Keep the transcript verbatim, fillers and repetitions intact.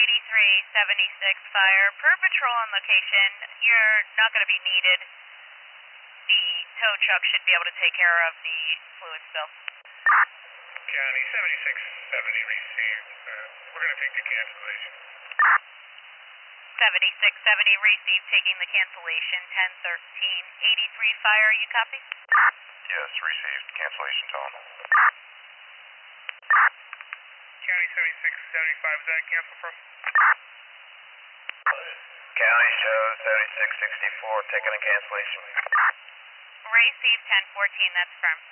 eighty-three seventy-six fire. Per patrol on location, you're not going to be needed. The tow truck should be able to take care of the fluid spill. County seventy-six seventy received. Uh, we're going to take the cancellation. seventy-six seventy received, taking the cancellation. ten thirteen eighty-three fire, you copy? Yes, received. Cancellation tone. County seventy-six seventy-five, is that a cancel from? County shows seventy-six sixty-four, taking a cancellation. Received ten fourteen, that's firm.